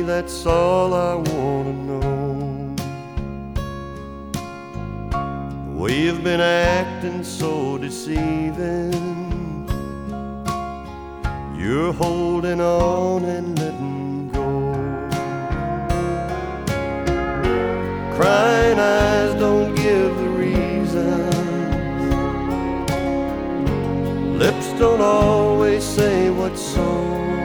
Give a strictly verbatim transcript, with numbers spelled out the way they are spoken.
that's all I wanna know. The way you've been acting so deceiving, you're holding on and letting go. Crying eyes don't give the reasons, lips don't always say what's so.